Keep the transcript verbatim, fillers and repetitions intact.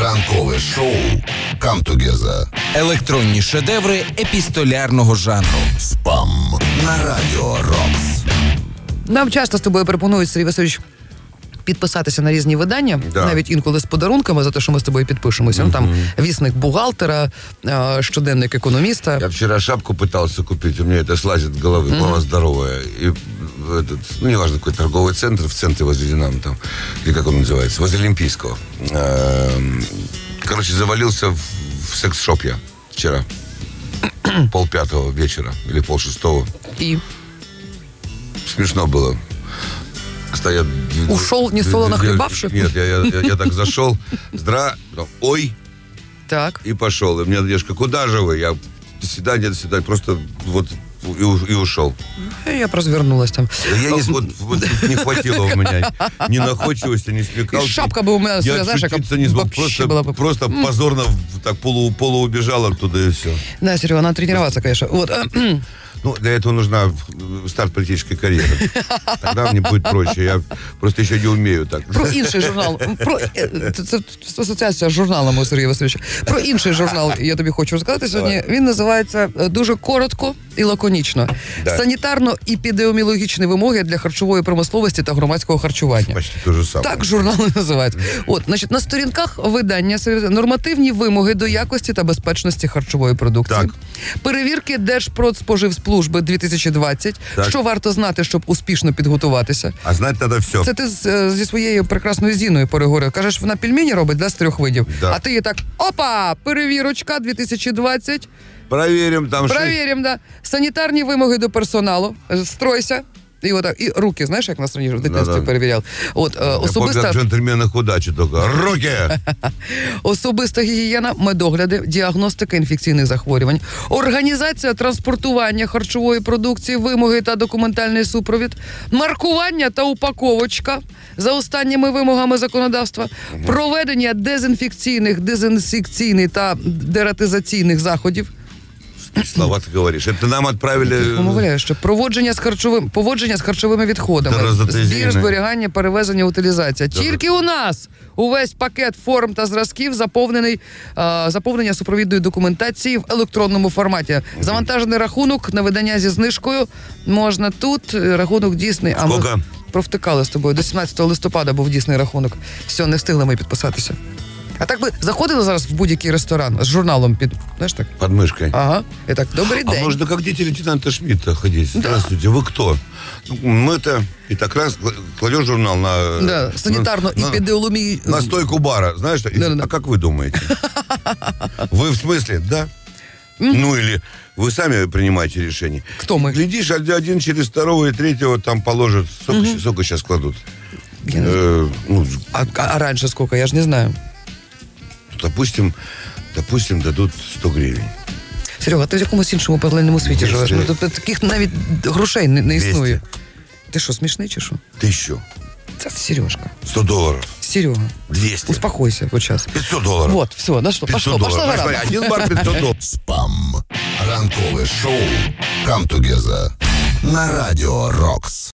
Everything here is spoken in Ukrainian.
Ранкове шоу «Come Together». Електронні шедеври епістолярного жанру. Спам на Радіо Рокс. Нам часто з тобою пропонують, Сергій Васильович, підписатися на різні видання, Да. навіть інколи з подарунками за те, що ми з тобою підпишемося. Mm-hmm. Ну, там вісник бухгалтера, щоденник економіста. Я вчера шапку пытался купить, у меня это слазит с головы, mm-hmm. голова здоровая. И этот, ну, неважно, какой торговый центр, в центре возле Динамо там, или как он называется, возле Олимпийского. Короче, завалился в, в секс-шоп я вчера. Пол пятого вечера или пол шестого. И? Смешно было. Стоят... Ушел, не солоно хлебавши? Нет, я, я, я, я так зашел. Здра... Ой. Так. И пошел. И мне Надежка, куда же вы? Я до свидания, до свидания. Просто вот и, и ушел. Я развернулась там. Я не, вот, вот, не хватило у меня ни находчивости, ни смекалки. И шапка бы у меня, я знаешь, отшутиться не смог. Просто, была бы... просто позорно так полу, полу убежал оттуда и все. Да, Серега, надо тренироваться, конечно. Вот. Ну, для этого нужна старт политической карьеры. Тогда мне будет проще. Я просто ще не вмію так. Про інший журнал. Про, це, це асоціація з журналами, Сергія Васильовича. Про інший журнал я тобі хочу розказати сьогодні. Давай. Він називається дуже коротко і лаконічно. Да. Санітарно-епідеміологічні вимоги для харчової промисловості та громадського харчування. Почти те же саме. Так журнал і називається. От, значить, на сторінках видання нормативні вимоги до якості та безпечності харчової продукції. Так. Перевірки Держпродспоживслужби дві тисячі двадцять. Так. Що варто знати, щоб успішно підготуватися? А знати треба все. Це ти з, зі своєю прекрасною Зіною переговорив. Кажеш, вона пельмені робить, да, з трьох видів. Да. А ти їй так, опа, перевірочка дві тисячі двадцять. Проверим там. Перевіримо, да. Санітарні вимоги до персоналу. Стройся. І отак, і руки, знаєш, як нас раніше в дитинстві Да, да. перевіряв. От, е, Я особиста... помню, як джентльменах удачі тільки. Руки! Особиста гігієна, медогляди, діагностика інфекційних захворювань, організація транспортування харчової продукції, вимоги та документальний супровід, маркування та упаковочка за останніми вимогами законодавства, проведення дезінфекційних, дезінсекційних та дератизаційних заходів. Слова ти говориш. Це нам відправили... Помовляю, що проводження з харчовим, поводження з харчовими відходами, збір, зберігання, перевезення, утилізація. Тільки у нас увесь пакет форм та зразків заповнений, а, заповнення супровідної документації в електронному форматі. Завантажений рахунок на видання зі знижкою можна тут. Рахунок дійсний. А Сколько? ми провтикали з тобою. До сімнадцятого листопада був дійсний рахунок. Все, не встигли ми підписатися. А так би заходили зараз в будь-який ресторан з журналом під, знаєш так? Под мышкой. Ага. І так, добрий день. А можно как дети лейтенанта Шмидта ходить? Здравствуйте, вы кто? Мы-то... И так раз кладешь журнал на... Да, санитарно-эпидемиологии... На, на стойку бара, знаешь? Да, да, да. А как вы думаете? Вы в смысле, да? Ну или вы сами принимаете решение. Кто мы? Глядишь, один через второго и третьего там положат. Сколько, угу. сколько сейчас кладут? Э, ну, а, а раньше сколько? Я же не знаю. Допустим, допустим, дадут сто гривень. Серега, ти в якомусь іншому паралельному світі живеш. Ну, тобто таких навіть грошей не, не існує. Ти що, смішний чи що? Тисячу. Це Сережка. сто долларов. Серега. двести. Успокойся вот сейчас. пятьсот долларов. Вот, все, на что? Пошло, пошло гора. Один бар пятьсот долларов. Спам. Ранкове шоу «Come Together» на Радіо Рокс.